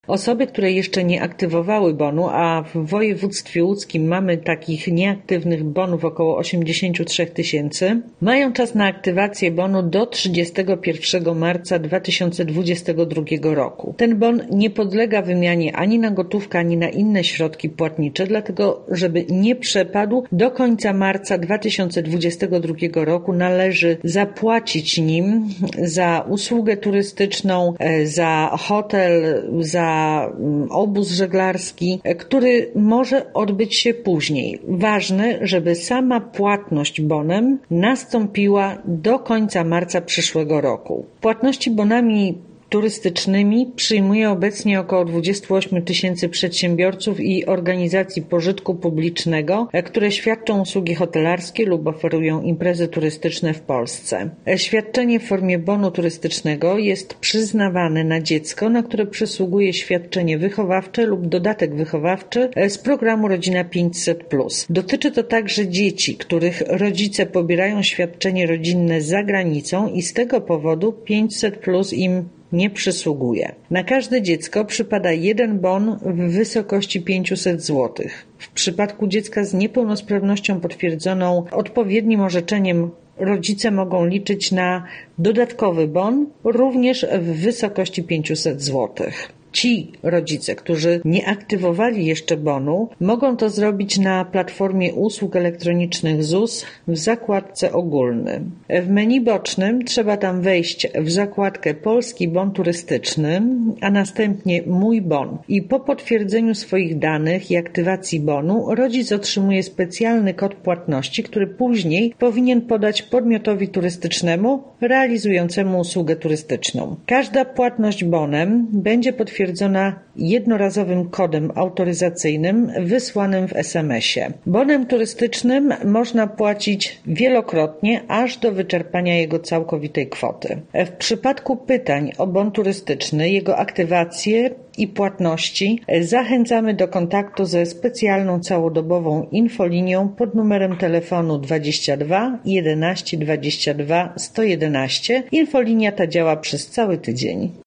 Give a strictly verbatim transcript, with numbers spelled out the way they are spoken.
Osoby, które jeszcze nie aktywowały bonu, a w województwie łódzkim mamy takich nieaktywnych bonów około osiemdziesiąt trzy tysięcy, mają czas na aktywację bonu do trzydziestego pierwszego marca dwa tysiące dwudziestego drugiego roku. Ten bon nie podlega wymianie ani na gotówkę, ani na inne środki płatnicze, dlatego żeby nie przepadł, do końca marca dwa tysiące dwudziestego drugiego roku należy zapłacić nim za usługę turystyczną, za hotel, za obóz żeglarski, który może odbyć się później. Ważne, żeby sama płatność bonem nastąpiła do końca marca przyszłego roku. Płatności bonami turystycznymi przyjmuje obecnie około dwadzieścia osiem tysięcy przedsiębiorców i organizacji pożytku publicznego, które świadczą usługi hotelarskie lub oferują imprezy turystyczne w Polsce. Świadczenie w formie bonu turystycznego jest przyznawane na dziecko, na które przysługuje świadczenie wychowawcze lub dodatek wychowawczy z programu Rodzina pięćset plus. Dotyczy to także dzieci, których rodzice pobierają świadczenie rodzinne za granicą i z tego powodu pięćset plus im nie przysługuje. Na każde dziecko przypada jeden bon w wysokości pięćset złotych. W przypadku dziecka z niepełnosprawnością potwierdzoną odpowiednim orzeczeniem rodzice mogą liczyć na dodatkowy bon również w wysokości pięćset złotych. Ci rodzice, którzy nie aktywowali jeszcze bonu, mogą to zrobić na platformie usług elektronicznych Z U S w zakładce ogólny. W menu bocznym trzeba tam wejść w zakładkę Polski bon turystyczny, a następnie Mój bon. I po potwierdzeniu swoich danych i aktywacji bonu rodzic otrzymuje specjalny kod płatności, który później powinien podać podmiotowi turystycznemu realizującemu usługę turystyczną. Każda płatność bonem będzie potwierdzona jednorazowym kodem autoryzacyjnym wysłanym w es em esie. Bonem turystycznym można płacić wielokrotnie, aż do wyczerpania jego całkowitej kwoty. W przypadku pytań o bon turystyczny, jego aktywację i płatności zachęcamy do kontaktu ze specjalną całodobową infolinią pod numerem telefonu dwadzieścia dwa jedenaście dwadzieścia dwa sto jedenaście. Infolinia ta działa przez cały tydzień.